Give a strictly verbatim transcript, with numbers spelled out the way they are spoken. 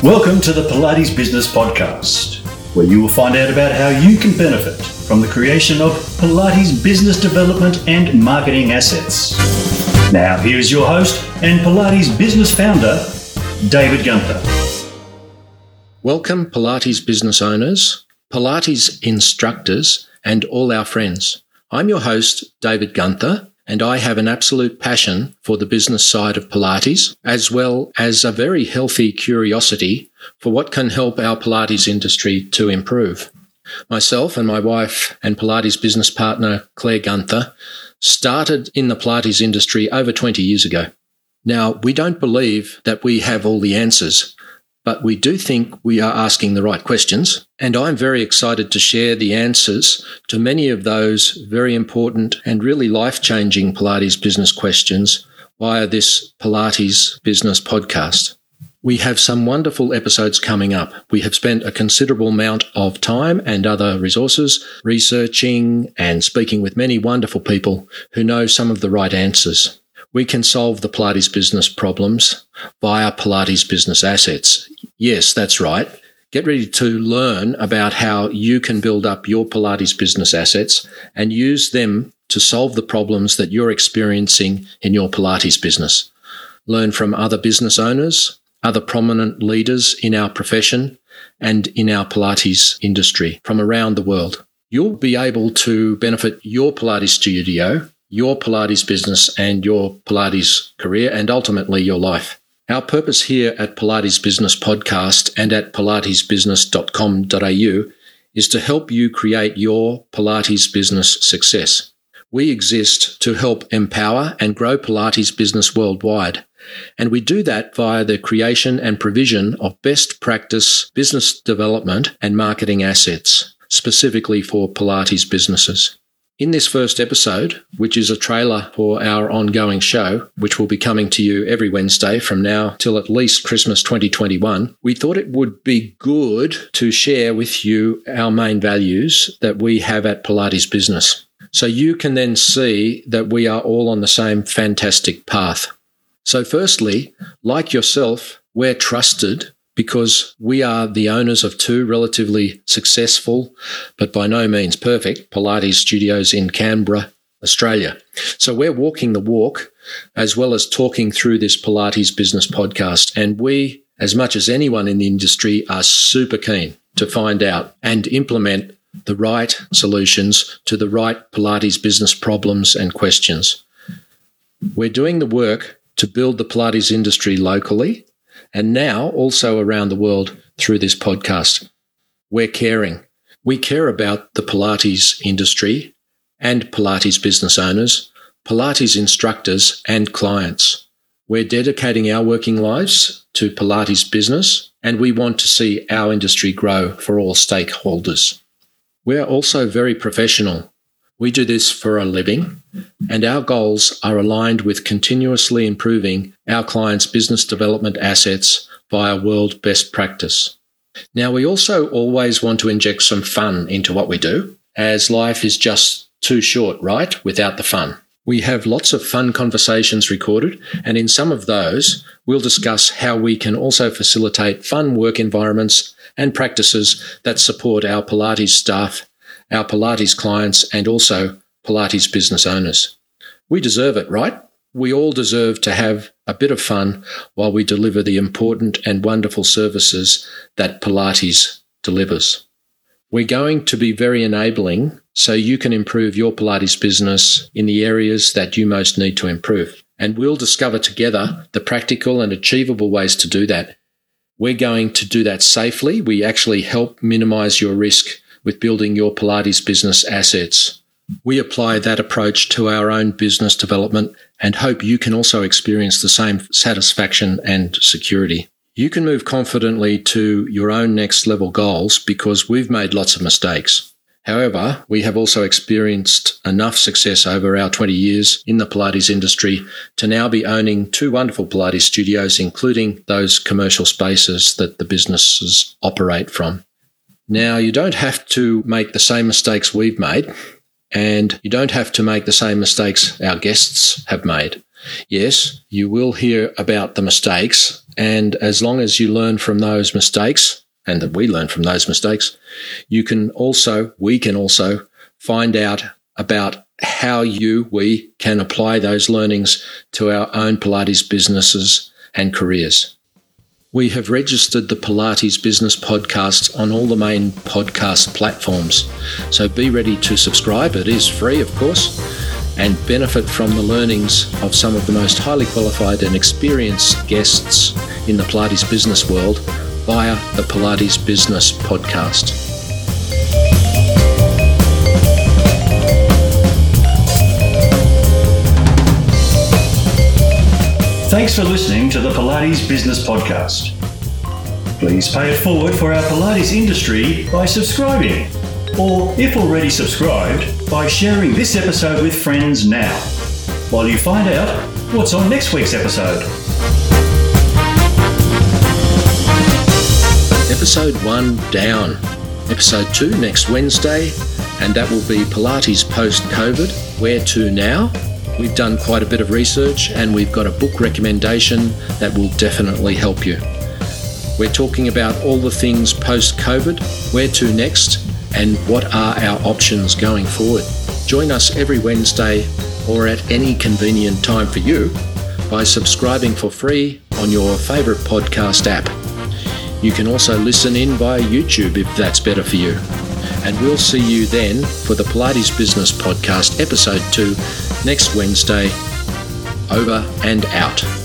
Welcome to the Pilates Business Podcast, where you will find out about how you can benefit from the creation of Pilates business development and marketing assets. Now, here's your host and Pilates business founder, David Gunther. Welcome, Pilates business owners, Pilates instructors, and all our friends. I'm your host, David Gunther, and I have an absolute passion for the business side of Pilates, as well as a very healthy curiosity for what can help our Pilates industry to improve. Myself and my wife and Pilates business partner, Claire Gunther, started in the Pilates industry over twenty years ago. Now, we don't believe that we have all the answers, but we do think we are asking the right questions, and I'm very excited to share the answers to many of those very important and really life-changing Pilates business questions via this Pilates Business Podcast. We have some wonderful episodes coming up. We have spent a considerable amount of time and other resources researching and speaking with many wonderful people who know some of the right answers. We can solve the Pilates business problems via Pilates business assets. Yes, that's right. Get ready to learn about how you can build up your Pilates business assets and use them to solve the problems that you're experiencing in your Pilates business. Learn from other business owners, other prominent leaders in our profession and in our Pilates industry from around the world. You'll be able to benefit your Pilates studio, your Pilates business and your Pilates career, and ultimately your life. Our purpose here at Pilates Business Podcast and at pilates business dot com dot a u is to help you create your Pilates business success. We exist to help empower and grow Pilates business worldwide, and we do that via the creation and provision of best practice business development and marketing assets, specifically for Pilates businesses. In this first episode, which is a trailer for our ongoing show, which will be coming to you every Wednesday from now till at least Christmas twenty twenty-one, we thought it would be good to share with you our main values that we have at Pilates Business, so you can then see that we are all on the same fantastic path. So firstly, like yourself, we're trusted because we are the owners of two relatively successful, but by no means perfect, Pilates studios in Canberra, Australia. So we're walking the walk as well as talking through this Pilates Business Podcast. And we, as much as anyone in the industry, are super keen to find out and implement the right solutions to the right Pilates business problems and questions. We're doing the work to build the Pilates industry locally, and now also around the world through this podcast. We're caring. We care about the Pilates industry and Pilates business owners, Pilates instructors and clients. We're dedicating our working lives to Pilates business, and we want to see our industry grow for all stakeholders. We're also very professional. We do this for a living, and our goals are aligned with continuously improving our clients' business development assets via world best practice. Now, we also always want to inject some fun into what we do, as life is just too short, right, without the fun. We have lots of fun conversations recorded, and in some of those, we'll discuss how we can also facilitate fun work environments and practices that support our Pilates staff, our Pilates clients, and also Pilates business owners. We deserve it, right? We all deserve to have a bit of fun while we deliver the important and wonderful services that Pilates delivers. We're going to be very enabling so you can improve your Pilates business in the areas that you most need to improve. And we'll discover together the practical and achievable ways to do that. We're going to do that safely. We actually help minimize your risk with building your Pilates business assets. We apply that approach to our own business development and hope you can also experience the same satisfaction and security. You can move confidently to your own next level goals because we've made lots of mistakes. However, we have also experienced enough success over our twenty years in the Pilates industry to now be owning two wonderful Pilates studios, including those commercial spaces that the businesses operate from. Now, you don't have to make the same mistakes we've made, and you don't have to make the same mistakes our guests have made. Yes, you will hear about the mistakes And as long as you learn from those mistakes, and that we learn from those mistakes, you can also, we can also find out about how you, we can apply those learnings to our own Pilates businesses and careers. We have registered the Pilates Business Podcast on all the main podcast platforms. So be ready to subscribe. It is free, of course, and benefit from the learnings of some of the most highly qualified and experienced guests in the Pilates business world via the Pilates Business Podcast. Thanks for listening to the Pilates Business Podcast. Please pay it forward for our Pilates industry by subscribing, or if already subscribed, by sharing this episode with friends now, while you find out what's on next week's episode. Episode one down. Episode two next Wednesday, and that will be Pilates post-COVID. Where to now? We've done quite a bit of research and we've got a book recommendation that will definitely help you. We're talking about all the things post-COVID, where to next, and what are our options going forward. Join us every Wednesday or at any convenient time for you by subscribing for free on your favourite podcast app. You can also listen in via YouTube if that's better for you. And we'll see you then for the Pilates Business Podcast, Episode two, next Wednesday. Over and out.